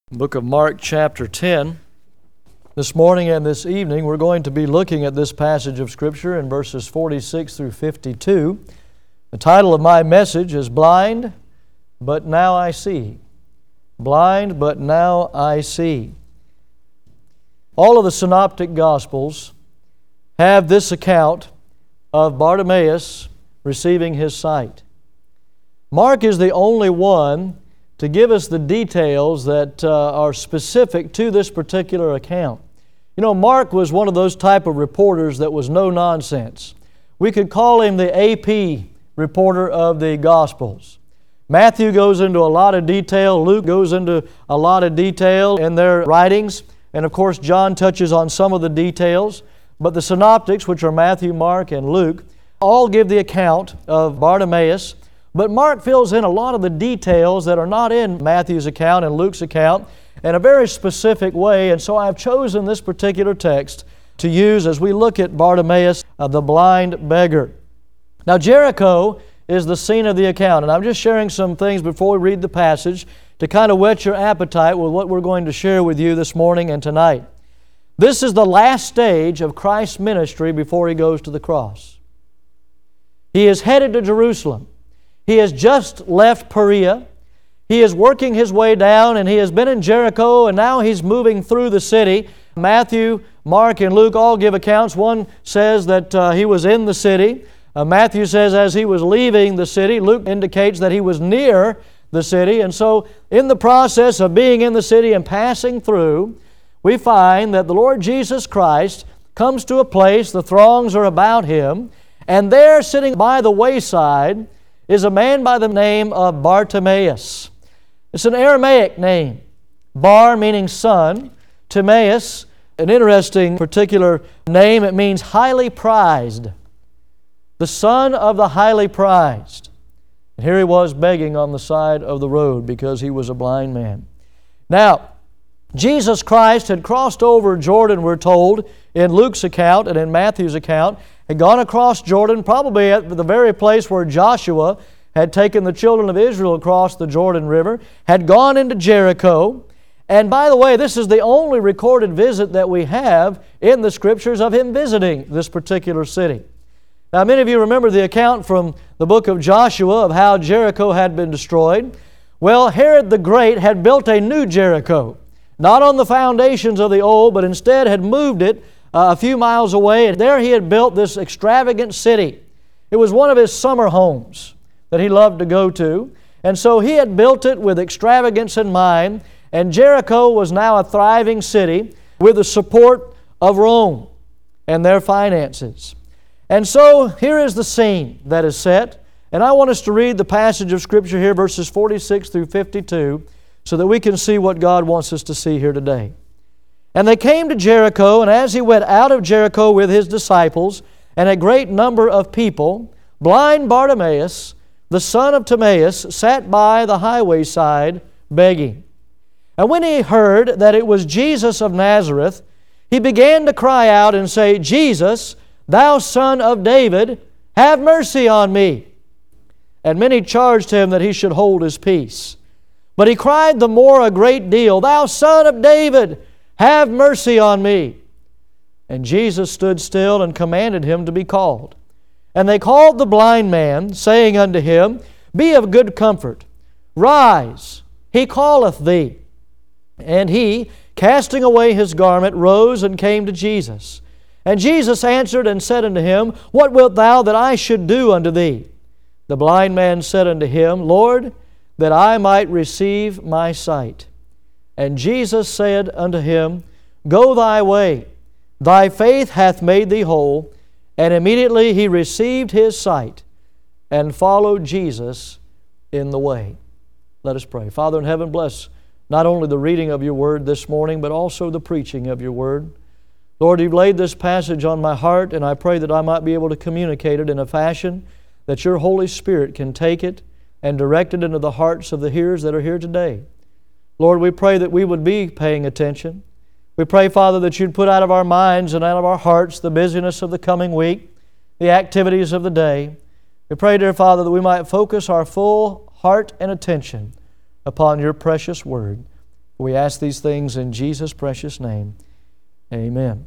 Book of Mark chapter 10. This morning and this evening we're going to be looking at this passage of Scripture in verses 46 through 52. The title of my message is Blind, But Now I See. Blind, but now I see. All of the synoptic Gospels have this account of Bartimaeus receiving his sight. Mark is the only one to give us the details that are specific to this particular account. You know, Mark was one of those type of reporters that was no nonsense. We could call him the AP reporter of the Gospels. Matthew goes into a lot of detail. Luke goes into a lot of detail in their writings. And of course, John touches on some of the details. But the synoptics, which are Matthew, Mark, and Luke, all give the account of Bartimaeus. But Mark fills in a lot of the details that are not in Matthew's account and Luke's account in a very specific way. And so I've chosen this particular text to use as we look at Bartimaeus, the blind beggar. Now, Jericho is the scene of the account. And I'm just sharing some things before we read the passage to kind of whet your appetite with what we're going to share with you this morning and tonight. This is the last stage of Christ's ministry before He goes to the cross. He is headed to Jerusalem. He has just left Perea. He is working his way down, and he has been in Jericho, and now he's moving through the city. Matthew, Mark, and Luke all give accounts. One says that he was in the city. Matthew says as he was leaving the city. Luke indicates that he was near the city. And so in the process of being in the city and passing through, we find that the Lord Jesus Christ comes to a place, the throngs are about Him, and there sitting by the wayside is a man by the name of Bartimaeus. It's an Aramaic name. Bar meaning son. Timaeus, an interesting particular name. It means highly prized. The son of the highly prized. And here he was begging on the side of the road because he was a blind man. Now, Jesus Christ had crossed over Jordan, we're told, in Luke's account and in Matthew's account, had gone across Jordan, probably at the very place where Joshua had taken the children of Israel across the Jordan River, had gone into Jericho. And by the way, this is the only recorded visit that we have in the Scriptures of Him visiting this particular city. Now, many of you remember the account from the book of Joshua of how Jericho had been destroyed. Well, Herod the Great had built a new Jericho, not on the foundations of the old, but instead had moved it a few miles away, and there he had built this extravagant city. It was one of his summer homes that he loved to go to, and so he had built it with extravagance in mind, and Jericho was now a thriving city with the support of Rome and their finances. And so here is the scene that is set, and I want us to read the passage of Scripture here, verses 46 through 52, so that we can see what God wants us to see here today. And they came to Jericho, and as He went out of Jericho with His disciples and a great number of people, blind Bartimaeus, the son of Timaeus, sat by the highway side begging. And when he heard that it was Jesus of Nazareth, he began to cry out and say, Jesus, thou son of David, have mercy on me. And many charged him that he should hold his peace. But he cried the more a great deal, Thou son of David, have mercy on me. And Jesus stood still and commanded him to be called. And they called the blind man, saying unto him, Be of good comfort, rise, he calleth thee. And he, casting away his garment, rose and came to Jesus. And Jesus answered and said unto him, What wilt thou that I should do unto thee? The blind man said unto him, Lord, that I might receive my sight. And Jesus said unto him, Go thy way, thy faith hath made thee whole. And immediately he received his sight and followed Jesus in the way. Let us pray. Father in heaven, bless not only the reading of Your Word this morning, but also the preaching of Your Word. Lord, You've laid this passage on my heart, and I pray that I might be able to communicate it in a fashion that Your Holy Spirit can take it and direct it into the hearts of the hearers that are here today. Lord, we pray that we would be paying attention. We pray, Father, that You'd put out of our minds and out of our hearts the busyness of the coming week, the activities of the day. We pray, dear Father, that we might focus our full heart and attention upon Your precious Word. We ask these things in Jesus' precious name. Amen.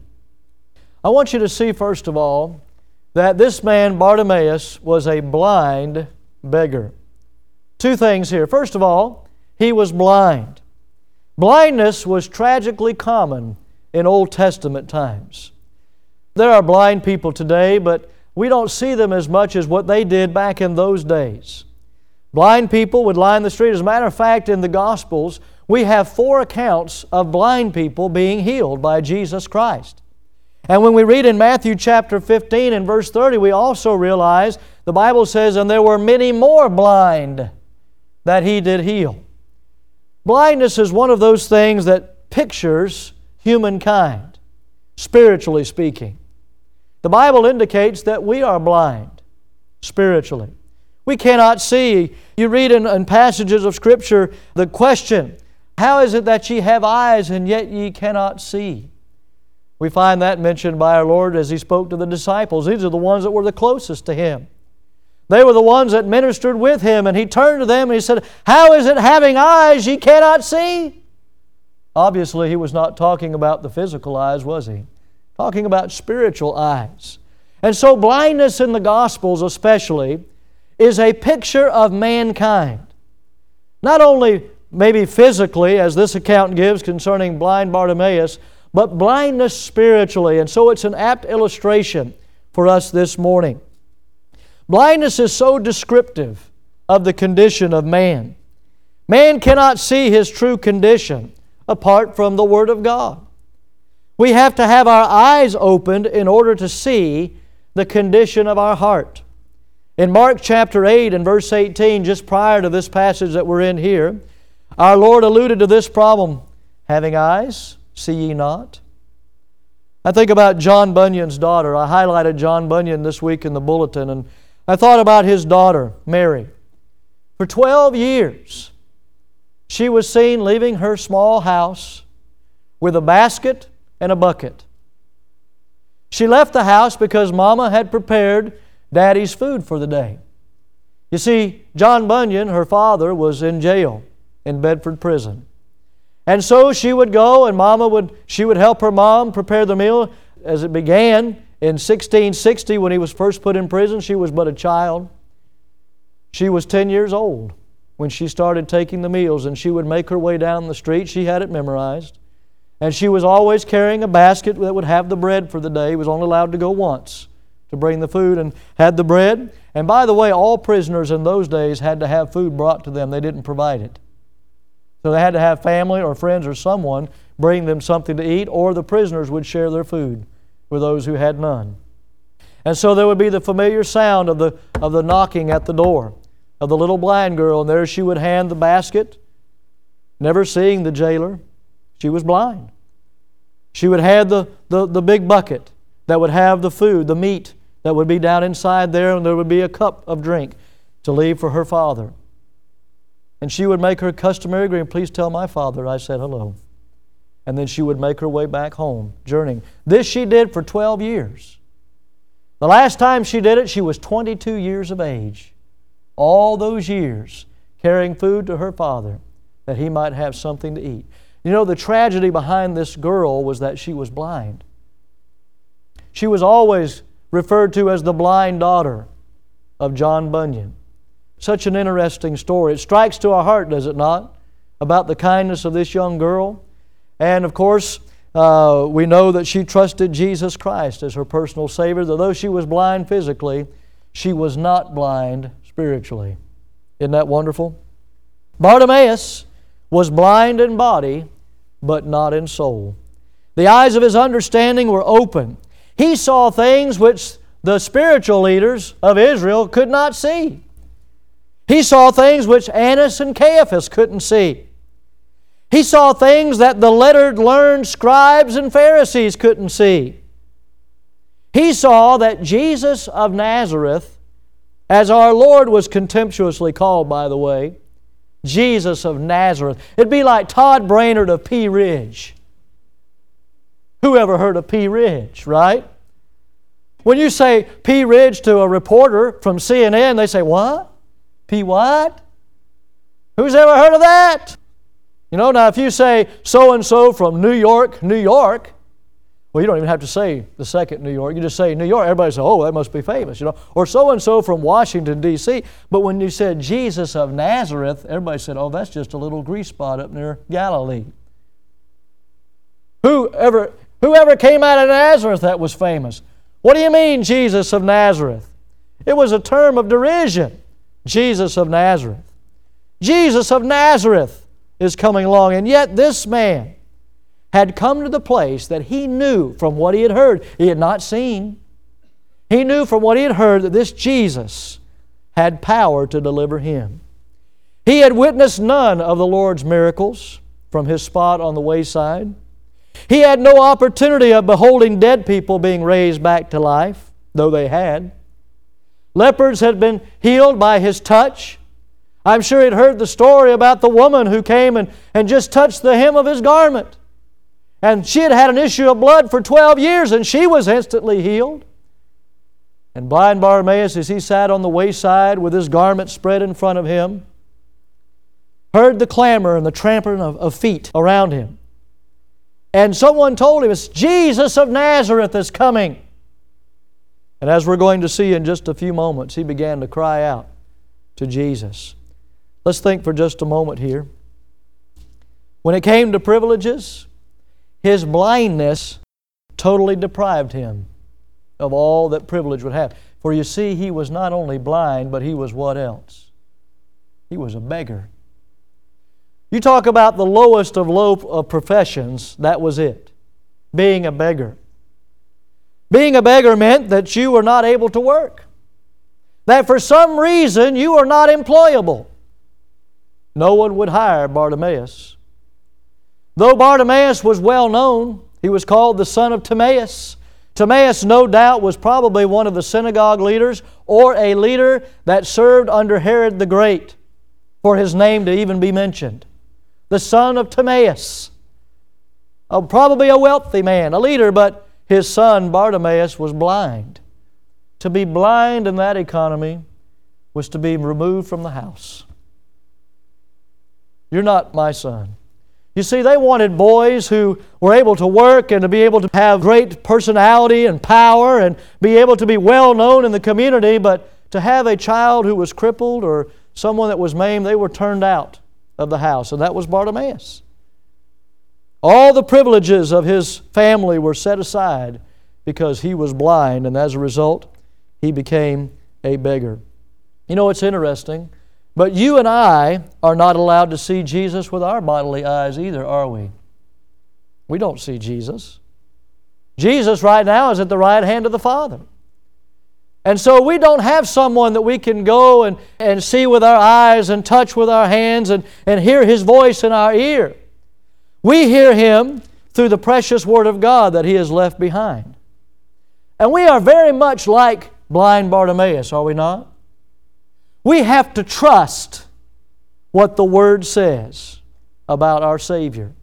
I want you to see, first of all, that this man, Bartimaeus, was a blind beggar. Two things here. First of all, he was blind. Blindness was tragically common in Old Testament times. There are blind people today, but we don't see them as much as what they did back in those days. Blind people would line the street. As a matter of fact, in the Gospels, we have 4 accounts of blind people being healed by Jesus Christ. And when we read in Matthew chapter 15 and verse 30, we also realize the Bible says, "And there were many more blind that He did heal." Blindness is one of those things that pictures humankind, spiritually speaking. The Bible indicates that we are blind spiritually. We cannot see. You read in passages of Scripture the question, "How is it that ye have eyes and yet ye cannot see?" We find that mentioned by our Lord as He spoke to the disciples. These are the ones that were the closest to Him. They were the ones that ministered with Him, and He turned to them and He said, "How is it having eyes ye cannot see?" Obviously, He was not talking about the physical eyes, was He? Talking about spiritual eyes. And so blindness in the Gospels especially is a picture of mankind. Not only maybe physically, as this account gives concerning blind Bartimaeus, but blindness spiritually. And so it's an apt illustration for us this morning. Blindness is so descriptive of the condition of man. Man cannot see his true condition apart from the Word of God. We have to have our eyes opened in order to see the condition of our heart. In Mark chapter 8 and verse 18, just prior to this passage that we're in here, our Lord alluded to this problem. "Having eyes, see ye not?" I think about John Bunyan's daughter. I highlighted John Bunyan this week in the bulletin, and I thought about his daughter, Mary. For 12 years, she was seen leaving her small house with a basket and a bucket. She left the house because Mama had prepared Daddy's food for the day. You see, John Bunyan, her father, was in jail in Bedford Prison. And so she would go and she would help her mom prepare the meal. As it began in 1660 when he was first put in prison, she was but a child. She was 10 years old when she started taking the meals, and she would make her way down the street. She had it memorized. And she was always carrying a basket that would have the bread for the day. He was only allowed to go once to bring the food, and had the bread. And by the way, all prisoners in those days had to have food brought to them. They didn't provide it. So they had to have family or friends or someone bring them something to eat, or the prisoners would share their food with those who had none. And so there would be the familiar sound of the knocking at the door of the little blind girl, and there she would hand the basket, never seeing the jailer. She was blind. She would have the big bucket that would have the food, the meat that would be down inside there, and there would be a cup of drink to leave for her father. And she would make her customary greeting, "Please tell my father I said hello." And then she would make her way back home, journeying. This she did for 12 years. The last time she did it, she was 22 years of age. All those years carrying food to her father that he might have something to eat. You know, the tragedy behind this girl was that she was blind. She was always referred to as the blind daughter of John Bunyan. Such an interesting story. It strikes to our heart, does it not, about the kindness of this young girl. And of course, we know that she trusted Jesus Christ as her personal Savior. Though she was blind physically, she was not blind spiritually. Isn't that wonderful? Bartimaeus was blind in body, but not in soul. The eyes of his understanding were open. He saw things which the spiritual leaders of Israel could not see. He saw things which Annas and Caiaphas couldn't see. He saw things that the lettered, learned scribes and Pharisees couldn't see. He saw that Jesus of Nazareth, as our Lord was contemptuously called, by the way, Jesus of Nazareth. It'd be like Todd Brainerd of Pea Ridge. Who ever heard of Pea Ridge, right? When you say Pea Ridge to a reporter from CNN, they say, "What? Pea what? Who's ever heard of that?" You know, now if you say so-and-so from New York, New York, well, you don't even have to say the second New York. You just say New York. Everybody says, oh, that must be famous, you know. Or so-and-so from Washington, D.C. But when you said Jesus of Nazareth, everybody said, oh, that's just a little grease spot up near Galilee. Whoever came out of Nazareth that was famous? What do you mean, Jesus of Nazareth? It was a term of derision. Jesus of Nazareth. Jesus of Nazareth is coming along, and yet this man had come to the place that he knew from what he had heard. He had not seen. He knew from what he had heard that this Jesus had power to deliver him. He had witnessed none of the Lord's miracles from his spot on the wayside. He had no opportunity of beholding dead people being raised back to life, though they had. Lepers had been healed by his touch. I'm sure he'd heard the story about the woman who came and just touched the hem of his garment. And she had had an issue of blood for 12 years, and she was instantly healed. And blind Bartimaeus, as he sat on the wayside with his garment spread in front of him, heard the clamor and the trampling of feet around him. And someone told him, it's Jesus of Nazareth is coming. And as we're going to see in just a few moments, he began to cry out to Jesus. Let's think for just a moment here. When it came to privileges, his blindness totally deprived him of all that privilege would have. For you see, he was not only blind, but he was what else? He was a beggar. You talk about the lowest of low of professions, that was it. Being a beggar. Being a beggar meant that you were not able to work. That for some reason you were not employable. No one would hire Bartimaeus. Though Bartimaeus was well known, he was called the son of Timaeus. Timaeus, no doubt, was probably one of the synagogue leaders or a leader that served under Herod the Great for his name to even be mentioned. The son of Timaeus. Probably a wealthy man, a leader, but his son Bartimaeus was blind. To be blind in that economy was to be removed from the house. You're not my son. You see, they wanted boys who were able to work and to be able to have great personality and power and be able to be well known in the community, but to have a child who was crippled or someone that was maimed, they were turned out of the house, and that was Bartimaeus. All the privileges of his family were set aside because he was blind, and as a result, he became a beggar. You know, it's interesting, but you and I are not allowed to see Jesus with our bodily eyes either, are we? We don't see Jesus. Jesus right now is at the right hand of the Father. And so we don't have someone that we can go and see with our eyes and touch with our hands and hear His voice in our ear. We hear Him through the precious Word of God that He has left behind. And we are very much like blind Bartimaeus, are we not? We have to trust what the Word says about our Savior.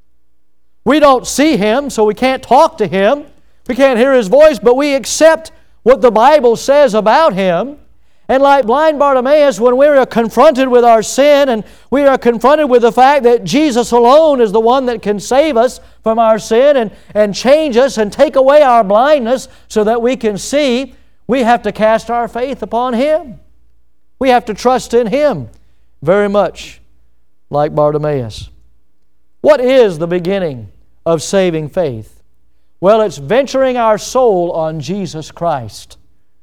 We don't see Him, so we can't talk to Him. We can't hear His voice, but we accept what the Bible says about Him. And like blind Bartimaeus, when we are confronted with our sin and we are confronted with the fact that Jesus alone is the one that can save us from our sin and change us and take away our blindness so that we can see, we have to cast our faith upon Him. We have to trust in Him very much like Bartimaeus. What is the beginning of saving faith? Well, it's venturing our soul on Jesus Christ.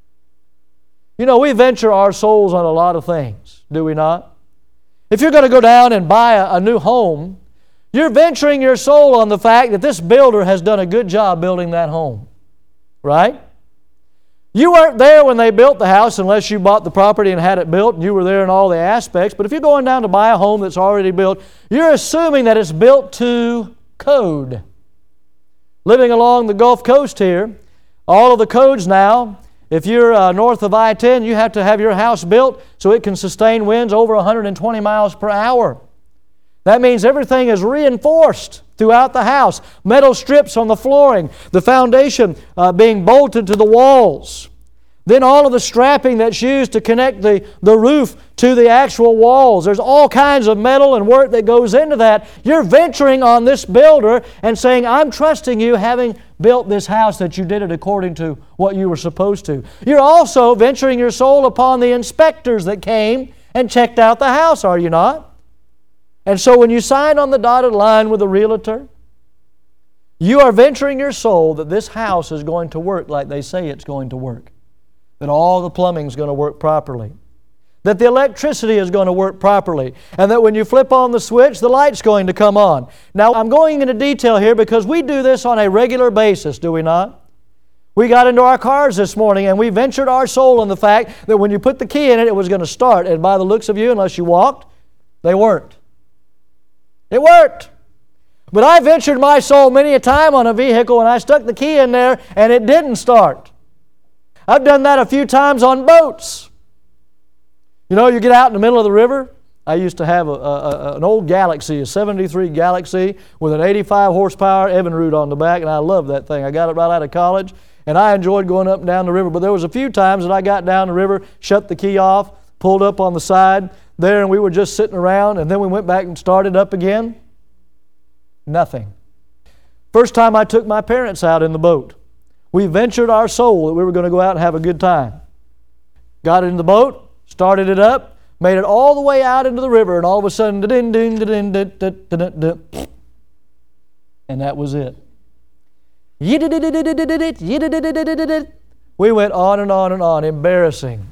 You know, we venture our souls on a lot of things, do we not? If you're going to go down and buy a new home, you're venturing your soul on the fact that this builder has done a good job building that home. Right? You weren't there when they built the house unless you bought the property and had it built and you were there in all the aspects. But if you're going down to buy a home that's already built, you're assuming that it's built to code. Living along the Gulf Coast here, all of the codes now, if you're north of I-10, you have to have your house built so it can sustain winds over 120 miles per hour. That means everything is reinforced throughout the house. Metal strips on the flooring, the foundation being bolted to the walls. Then all of the strapping that's used to connect the roof to the actual walls. There's all kinds of metal and work that goes into that. You're venturing on this builder and saying, I'm trusting you, having built this house, that you did it according to what you were supposed to. You're also venturing your soul upon the inspectors that came and checked out the house, are you not? And so when you sign on the dotted line with the realtor, you are venturing your soul that this house is going to work like they say it's going to work. That all the plumbing is going to work properly. That the electricity is going to work properly. And that when you flip on the switch, the light's going to come on. Now, I'm going into detail here because we do this on a regular basis, do we not? We got into our cars this morning and we ventured our soul in the fact that when you put the key in it, it was going to start. And by the looks of you, unless you walked, they weren't. It worked. But I ventured my soul many a time on a vehicle and I stuck the key in there and it didn't start. I've done that a few times on boats. You know, you get out in the middle of the river. I used to have an old Galaxy, a 73 Galaxy with an 85 horsepower Evinrude on the back, and I loved that thing. I got it right out of college, and I enjoyed going up and down the river. But there was a few times that I got down the river, shut the key off, pulled up on the side there, and we were just sitting around, and then we went back and started up again. Nothing. First time I took my parents out in the boat, we ventured our soul that we were going to go out and have a good time. Got in the boat, started it up, made it all the way out into the river, and all of a sudden, and that was it. We went on and on and on. Embarrassing.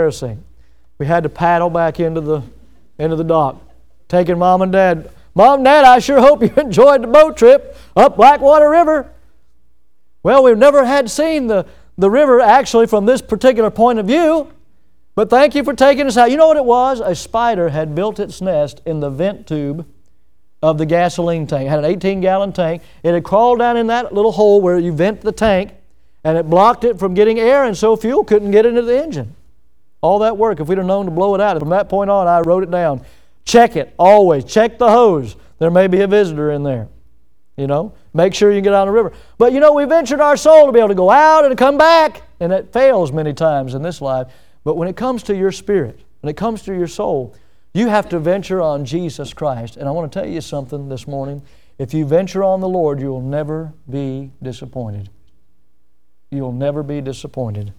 We had to paddle back into the dock, taking Mom and Dad. Mom and Dad, I sure hope you enjoyed the boat trip up Blackwater River. Well, we've never had seen the river actually from this particular point of view, but thank you for taking us out. You know what it was? A spider had built its nest in the vent tube of the gasoline tank. It had an 18-gallon tank. It had crawled down in that little hole where you vent the tank, and it blocked it from getting air, and so fuel couldn't get into the engine. All that work, if we'd have known to blow it out. From that point on, I wrote it down. Check it, always. Check the hose. There may be a visitor in there. You know, make sure you can get out on the river. But you know, we ventured our soul to be able to go out and come back, and it fails many times in this life. But when it comes to your spirit, when it comes to your soul, you have to venture on Jesus Christ. And I want to tell you something this morning. If you venture on the Lord, you'll never be disappointed. You'll never be disappointed.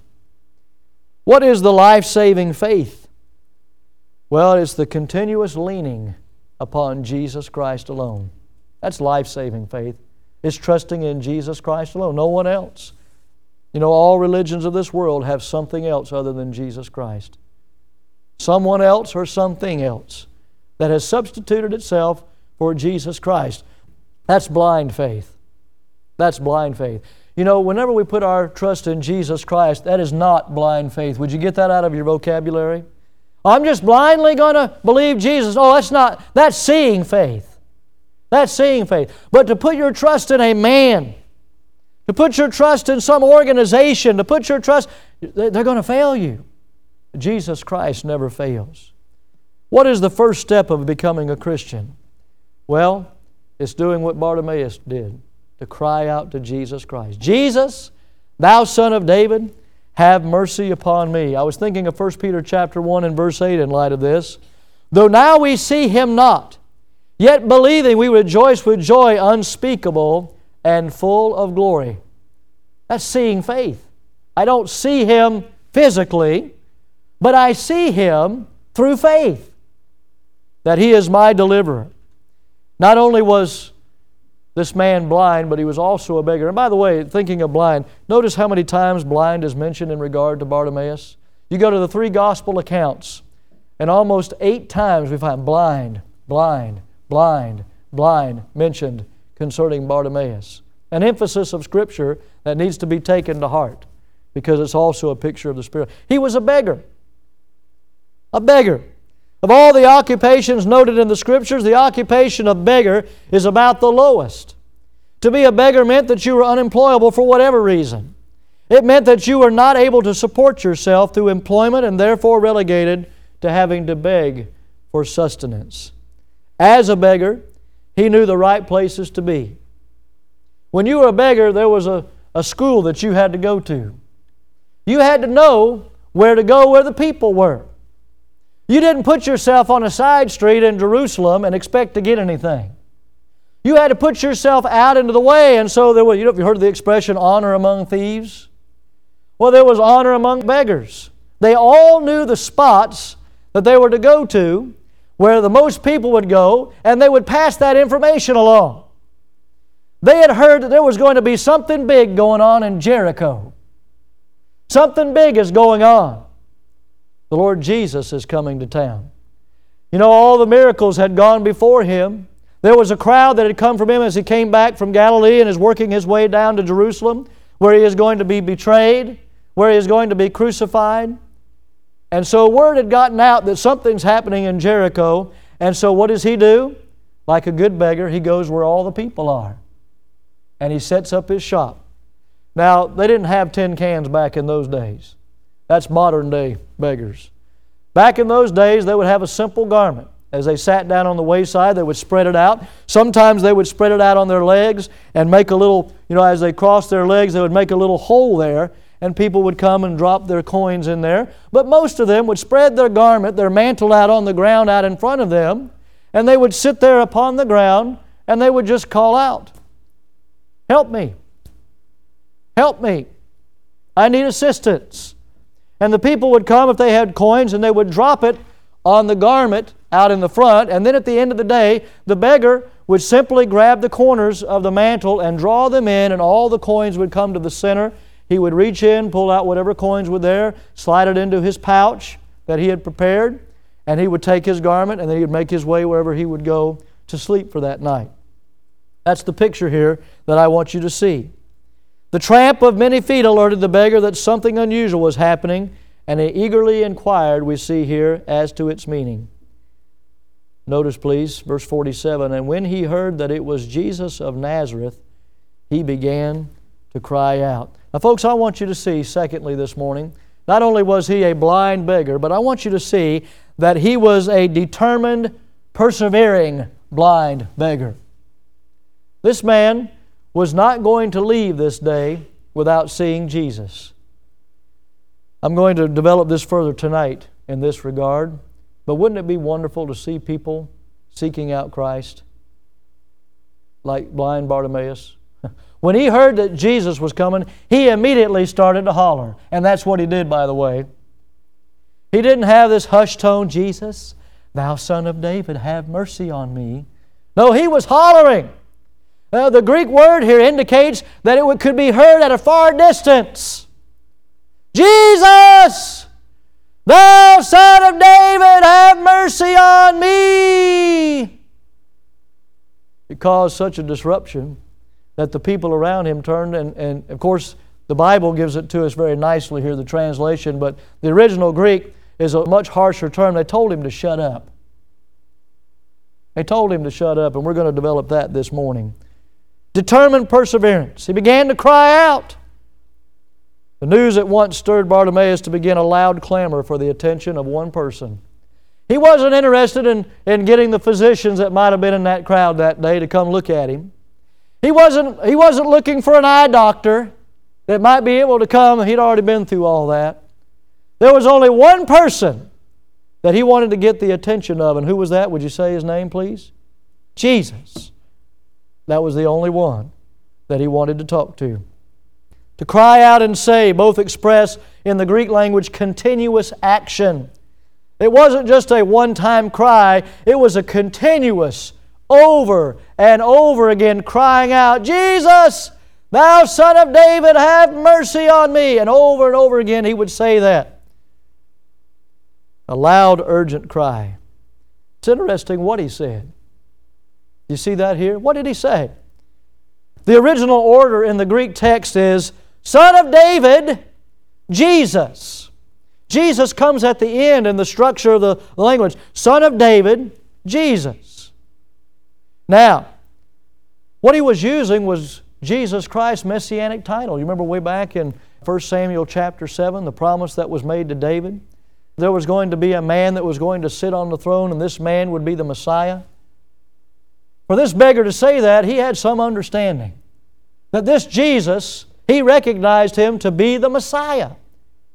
What is the life-saving faith? Well, it's the continuous leaning upon Jesus Christ alone. That's life-saving faith. It's trusting in Jesus Christ alone, no one else. You know, all religions of this world have something else other than Jesus Christ. Someone else or something else that has substituted itself for Jesus Christ. That's blind faith. That's blind faith. You know, whenever we put our trust in Jesus Christ, that is not blind faith. Would you get that out of your vocabulary? I'm just blindly going to believe Jesus. Oh, that's seeing faith. That's seeing faith. But to put your trust in a man, to put your trust in some organization, to put your trust, they're going to fail you. Jesus Christ never fails. What is the first step of becoming a Christian? Well, it's doing what Bartimaeus did, to cry out to Jesus Christ. Jesus, thou Son of David, have mercy upon me. I was thinking of 1 Peter chapter 1 and verse 8 in light of this. Though now we see Him not, yet believing we rejoice with joy unspeakable and full of glory. That's seeing faith. I don't see Him physically, but I see Him through faith, that He is my deliverer. Not only was this man blind, but he was also a beggar. And by the way, thinking of blind, notice how many times blind is mentioned in regard to Bartimaeus. You go to the 3 gospel accounts, and almost 8 times we find blind, blind, blind, blind mentioned concerning Bartimaeus. An emphasis of Scripture that needs to be taken to heart because it's also a picture of the Spirit. He was a beggar. A beggar. Of all the occupations noted in the Scriptures, the occupation of beggar is about the lowest. To be a beggar meant that you were unemployable for whatever reason. It meant that you were not able to support yourself through employment and therefore relegated to having to beg for sustenance. As a beggar, he knew the right places to be. When you were a beggar, there was a school that you had to go to. You had to know where to go where the people were. You didn't put yourself on a side street in Jerusalem and expect to get anything. You had to put yourself out into the way, and so there was, have you heard of the expression, honor among thieves? Well, there was honor among beggars. They all knew the spots that they were to go to, where the most people would go, and they would pass that information along. They had heard that there was going to be something big going on in Jericho. Something big is going on. The Lord Jesus is coming to town. You know, all the miracles had gone before Him. There was a crowd that had come from Him as He came back from Galilee and is working His way down to Jerusalem, where He is going to be betrayed, where He is going to be crucified. And so word had gotten out that something's happening in Jericho. And so what does He do? Like a good beggar, He goes where all the people are. And He sets up His shop. Now, they didn't have tin cans back in those days. That's modern day beggars. Back in those days, they would have a simple garment. As they sat down on the wayside, they would spread it out. Sometimes they would spread it out on their legs and make a little, as they crossed their legs, they would make a little hole there, and people would come and drop their coins in there. But most of them would spread their garment, their mantle out on the ground out in front of them, and they would sit there upon the ground, and they would just call out, "Help me! Help me! I need assistance." And the people would come if they had coins, and they would drop it on the garment out in the front, and then at the end of the day, the beggar would simply grab the corners of the mantle and draw them in, and all the coins would come to the center. He would reach in, pull out whatever coins were there, slide it into his pouch that he had prepared, and he would take his garment, and then he would make his way wherever he would go to sleep for that night. That's the picture here that I want you to see. The tramp of many feet alerted the beggar that something unusual was happening, and he eagerly inquired, we see here, as to its meaning. Notice, please, verse 47, "And when he heard that it was Jesus of Nazareth, he began to cry out." Now, folks, I want you to see, secondly, this morning, not only was he a blind beggar, but I want you to see that he was a determined, persevering blind beggar. This man was not going to leave this day without seeing Jesus. I'm going to develop this further tonight in this regard, but wouldn't it be wonderful to see people seeking out Christ like blind Bartimaeus? When he heard that Jesus was coming, he immediately started to holler, and that's what he did, by the way. He didn't have this hushed tone, "Jesus, thou Son of David, have mercy on me." No, he was hollering. The Greek word here indicates that it could be heard at a far distance. "Jesus, thou Son of David, have mercy on me." It caused such a disruption that the people around him turned, and of course the Bible gives it to us very nicely here, the translation, but the original Greek is a much harsher term. They told him to shut up. They told him to shut up, and we're going to develop that this morning. Determined perseverance. He began to cry out. The news at once stirred Bartimaeus to begin a loud clamor for the attention of one person. He wasn't interested in getting the physicians that might have been in that crowd that day to come look at him. He wasn't looking for an eye doctor that might be able to come. He'd already been through all that. There was only one person that he wanted to get the attention of, and who was that? Would you say his name, please? Jesus. That was the only one that he wanted to talk to. To cry out and say both express in the Greek language continuous action. It wasn't just a one-time cry, it was a continuous, over and over again crying out, "Jesus, thou Son of David, have mercy on me." And over again he would say that. A loud, urgent cry. It's interesting what he said. You see that here? What did he say? The original order in the Greek text is, "Son of David, Jesus." Jesus comes at the end in the structure of the language. Son of David, Jesus. Now, what he was using was Jesus Christ's messianic title. You remember way back in 1 Samuel chapter 7, the promise that was made to David? There was going to be a man that was going to sit on the throne, and this man would be the Messiah. For this beggar to say that, he had some understanding that this Jesus, he recognized Him to be the Messiah.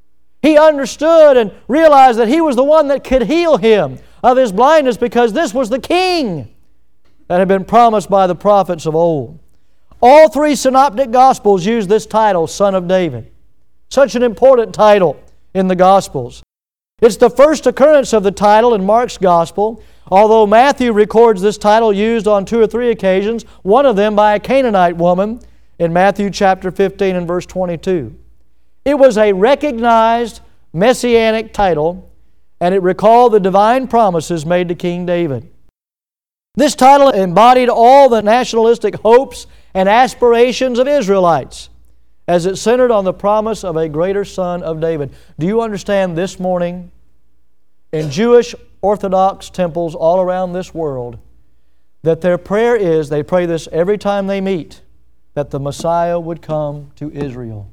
He understood and realized that He was the one that could heal him of his blindness, because this was the King that had been promised by the prophets of old. All three synoptic Gospels use this title, Son of David. Such an important title in the Gospels. It's the first occurrence of the title in Mark's Gospel, although Matthew records this title used on 2 or 3 occasions, one of them by a Canaanite woman in Matthew chapter 15 and verse 22. It was a recognized messianic title, and it recalled the divine promises made to King David. This title embodied all the nationalistic hopes and aspirations of Israelites, as it centered on the promise of a greater Son of David. Do you understand this morning, in Jewish Orthodox temples all around this world, that their prayer is, they pray this every time they meet, that the Messiah would come to Israel.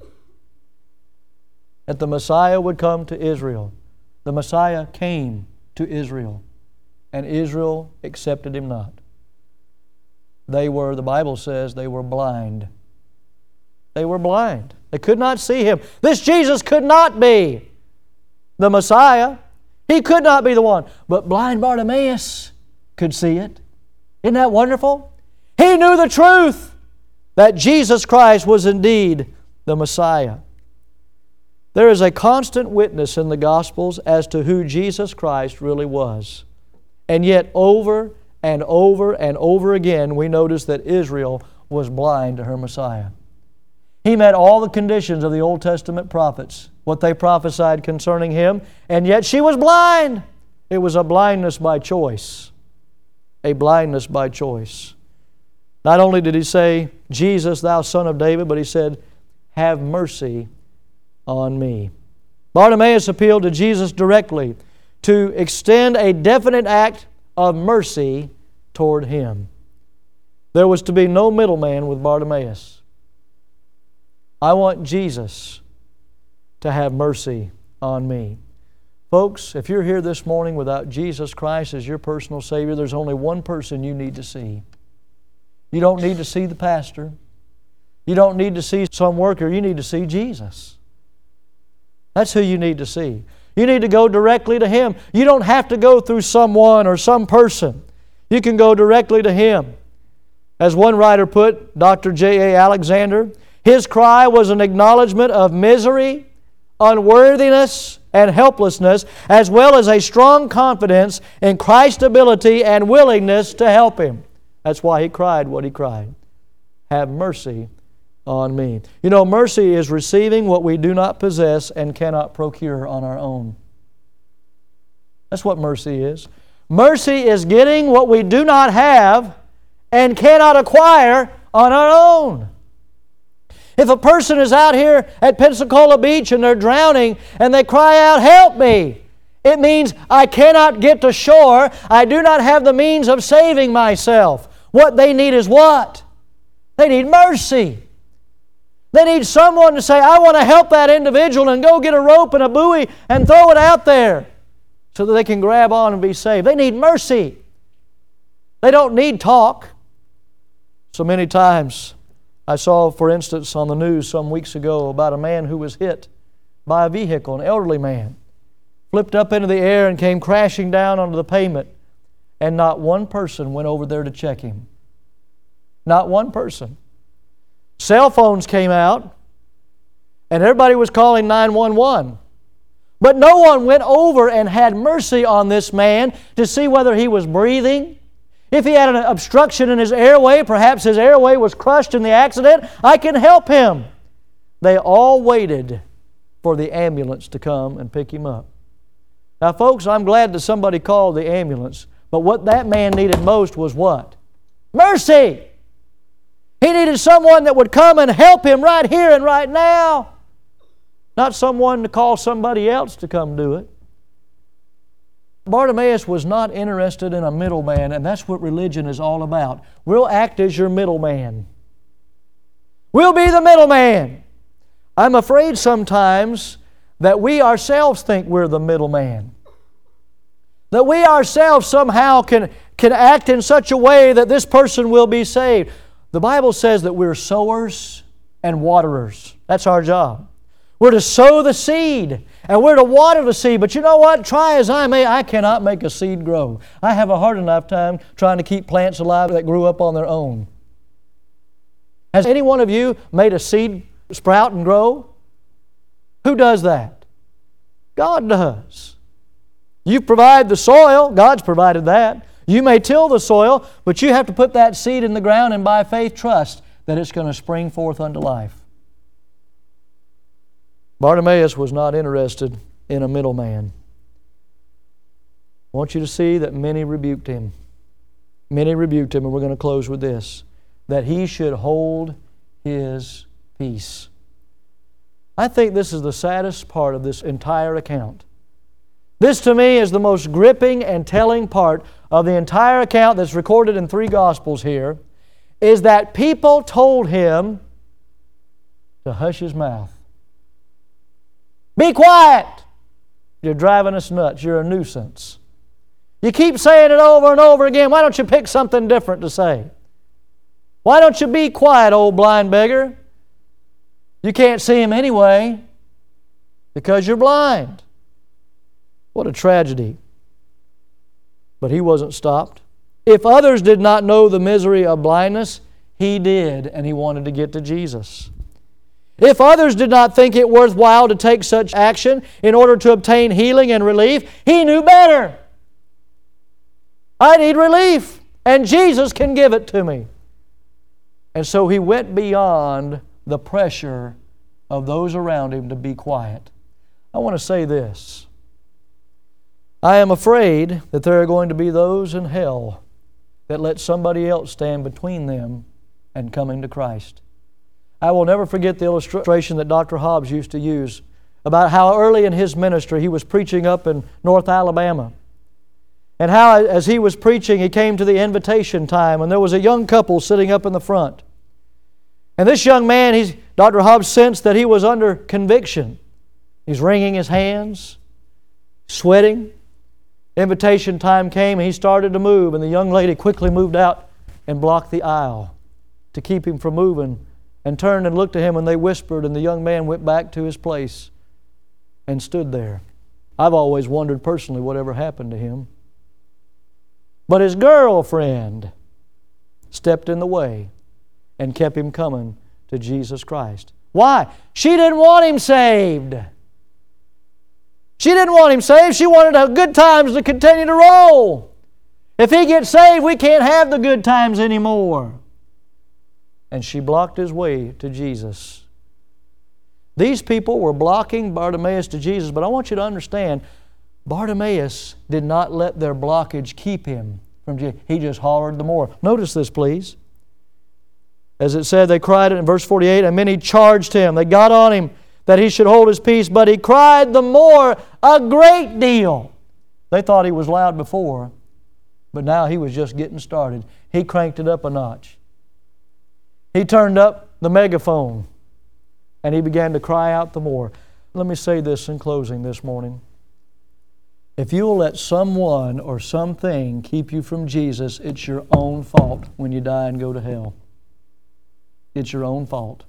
That the Messiah would come to Israel. The Messiah came to Israel, and Israel accepted Him not. They were, the Bible says, they were blind. They were blind. They could not see Him. This Jesus could not be the Messiah. He could not be the one. But blind Bartimaeus could see it. Isn't that wonderful? He knew the truth that Jesus Christ was indeed the Messiah. There is a constant witness in the Gospels as to who Jesus Christ really was. And yet over and over and over again we notice that Israel was blind to her Messiah. He met all the conditions of the Old Testament prophets, what they prophesied concerning Him, and yet she was blind. It was a blindness by choice. A blindness by choice. Not only did He say, Jesus, thou Son of David, but He said, have mercy on me. Bartimaeus appealed to Jesus directly to extend a definite act of mercy toward him. There was to be no middleman with Bartimaeus. I want Jesus to have mercy on me. Folks, if you're here this morning without Jesus Christ as your personal Savior, there's only one person you need to see. You don't need to see the pastor. You don't need to see some worker. You need to see Jesus. That's who you need to see. You need to go directly to Him. You don't have to go through someone or some person. You can go directly to Him. As one writer put, Dr. J.A. Alexander, his cry was an acknowledgement of misery, unworthiness, and helplessness, as well as a strong confidence in Christ's ability and willingness to help him. That's why he cried what he cried. Have mercy on me. You know, mercy is receiving what we do not possess and cannot procure on our own. That's what mercy is. Mercy is getting what we do not have and cannot acquire on our own. If a person is out here at Pensacola Beach and they're drowning and they cry out, help me, it means I cannot get to shore. I do not have the means of saving myself. What they need is what? They need mercy. They need someone to say, I want to help that individual, and go get a rope and a buoy and throw it out there so that they can grab on and be saved. They need mercy. They don't need talk. So many times I saw, for instance, on the news some weeks ago about a man who was hit by a vehicle, an elderly man, flipped up into the air and came crashing down onto the pavement, and not one person went over there to check him. Not one person. Cell phones came out, and everybody was calling 911. But no one went over and had mercy on this man to see whether he was breathing. If he had an obstruction in his airway, perhaps his airway was crushed in the accident, I can help him. They all waited for the ambulance to come and pick him up. Now, folks, I'm glad that somebody called the ambulance, but what that man needed most was what? Mercy! He needed someone that would come and help him right here and right now. Not someone to call somebody else to come do it. Bartimaeus was not interested in a middleman, and that's what religion is all about. We'll act as your middleman. We'll be the middleman. I'm afraid sometimes that we ourselves think we're the middleman. That we ourselves somehow can act in such a way that this person will be saved. The Bible says that we're sowers and waterers. That's our job. We're to sow the seed, And we're to water the seed. But you know what? Try as I may, I cannot make a seed grow. I have a hard enough time trying to keep plants alive that grew up on their own. Has any one of you made a seed sprout and grow? Who does that? God does. You provide the soil. God's provided that. You may till the soil, but you have to put that seed in the ground and by faith trust that it's going to spring forth unto life. Bartimaeus was not interested in a middleman. I want you to see that many rebuked him. Many rebuked him, and we're going to close with this, that he should hold his peace. I think this is the saddest part of this entire account. This to me is the most gripping and telling part of the entire account that's recorded in 3 Gospels here, is that people told him to hush his mouth. Be quiet! You're driving us nuts. You're a nuisance. You keep saying it over and over again. Why don't you pick something different to say? Why don't you be quiet, old blind beggar? You can't see Him anyway because you're blind. What a tragedy. But he wasn't stopped. If others did not know the misery of blindness, he did, and he wanted to get to Jesus. If others did not think it worthwhile to take such action in order to obtain healing and relief, he knew better. I need relief, and Jesus can give it to me. And so he went beyond the pressure of those around him to be quiet. I want to say this. I am afraid that there are going to be those in hell that let somebody else stand between them and coming to Christ. I will never forget the illustration that Dr. Hobbs used to use about how early in his ministry he was preaching up in North Alabama. And how as he was preaching, he came to the invitation time, and there was a young couple sitting up in the front. And this young man, Dr. Hobbs sensed that he was under conviction. He's wringing his hands, sweating. Invitation time came, and he started to move, and the young lady quickly moved out and blocked the aisle to keep him from moving, and turned and looked at him, and they whispered, and the young man went back to his place and stood there. I've always wondered personally whatever happened to him. But his girlfriend stepped in the way and kept him coming to Jesus Christ. Why? She didn't want him saved. She didn't want him saved. She wanted the good times to continue to roll. If he gets saved, we can't have the good times anymore. And she blocked his way to Jesus. These people were blocking Bartimaeus to Jesus, but I want you to understand, Bartimaeus did not let their blockage keep him from Jesus. He just hollered the more. Notice this, please. As it said, they cried in verse 48, and many charged him. They got on him that he should hold his peace, but he cried the more a great deal. They thought he was loud before, but now he was just getting started. He cranked it up a notch. He turned up the megaphone, and he began to cry out the more. Let me say this in closing this morning. If you will let someone or something keep you from Jesus, it's your own fault when you die and go to hell. It's your own fault.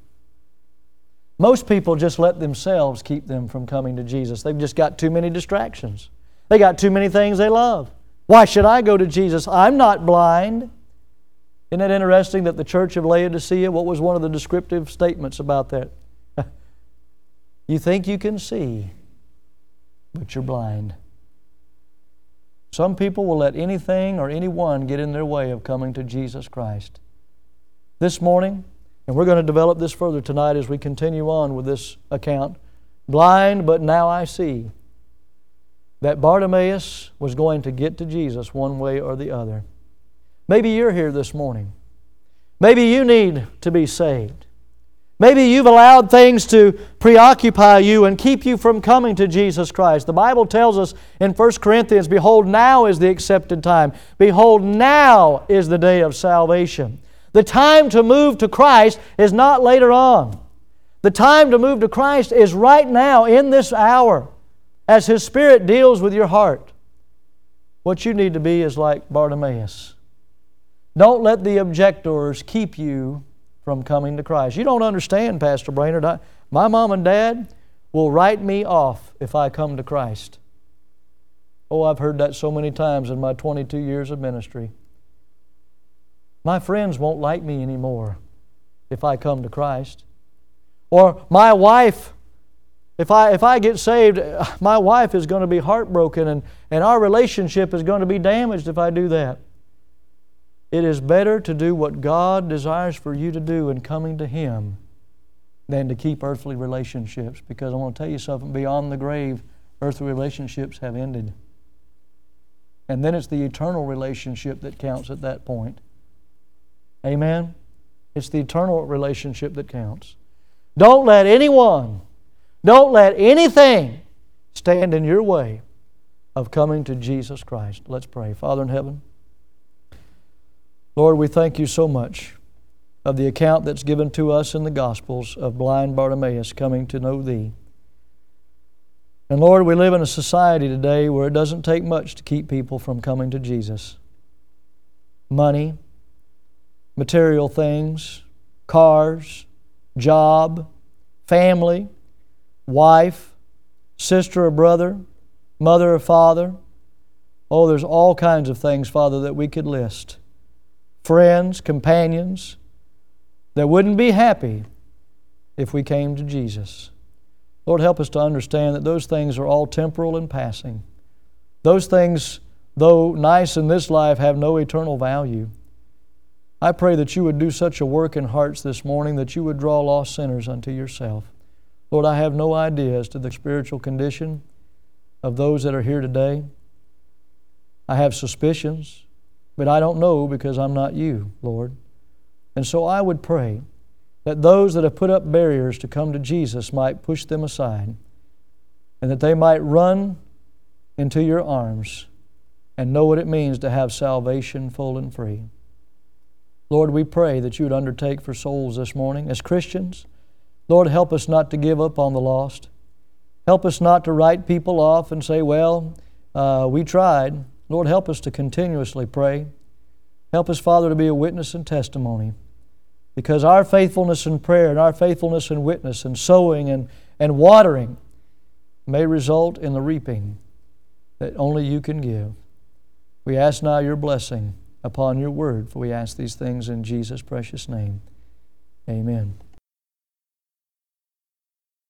Most people just let themselves keep them from coming to Jesus. They've just got too many distractions. They got too many things they love. Why should I go to Jesus? I'm not blind. Isn't it interesting that the church of Laodicea, what was one of the descriptive statements about that? You think you can see, but you're blind. Some people will let anything or anyone get in their way of coming to Jesus Christ. This morning, and we're going to develop this further tonight as we continue on with this account, blind, but now I see, that Bartimaeus was going to get to Jesus one way or the other. Maybe you're here this morning. Maybe you need to be saved. Maybe you've allowed things to preoccupy you and keep you from coming to Jesus Christ. The Bible tells us in 1 Corinthians, behold, now is the accepted time. Behold, now is the day of salvation. The time to move to Christ is not later on. The time to move to Christ is right now, in this hour, as His Spirit deals with your heart. What you need to be is like Bartimaeus. Don't let the objectors keep you from coming to Christ. You don't understand, Pastor Brainerd. My mom and dad will write me off if I come to Christ. Oh, I've heard that so many times in my 22 years of ministry. My friends won't like me anymore if I come to Christ. Or my wife, if I get saved, my wife is going to be heartbroken and our relationship is going to be damaged if I do that. It is better to do what God desires for you to do in coming to Him than to keep earthly relationships. Because I want to tell you something, beyond the grave, earthly relationships have ended. And then it's the eternal relationship that counts at that point. Amen? It's the eternal relationship that counts. Don't let anyone, don't let anything stand in your way of coming to Jesus Christ. Let's pray. Father in heaven, Lord, we thank You so much of the account that's given to us in the Gospels of blind Bartimaeus coming to know Thee. And Lord, we live in a society today where it doesn't take much to keep people from coming to Jesus. Money, material things, cars, job, family, wife, sister or brother, mother or father. Oh, there's all kinds of things, Father, that we could list. Friends, companions, that wouldn't be happy if we came to Jesus. Lord, help us to understand that those things are all temporal and passing. Those things, though nice in this life, have no eternal value. I pray that You would do such a work in hearts this morning that You would draw lost sinners unto Yourself. Lord, I have no idea as to the spiritual condition of those that are here today. I have suspicions, but I don't know because I'm not You, Lord. And so I would pray that those that have put up barriers to come to Jesus might push them aside, and that they might run into Your arms and know what it means to have salvation full and free. Lord, we pray that You would undertake for souls this morning. As Christians, Lord, help us not to give up on the lost. Help us not to write people off and say, well, we tried. Lord, help us to continuously pray. Help us, Father, to be a witness and testimony. Because our faithfulness in prayer and our faithfulness in witness and sowing and watering may result in the reaping that only You can give. We ask now Your blessing upon Your word, for we ask these things in Jesus' precious name. Amen.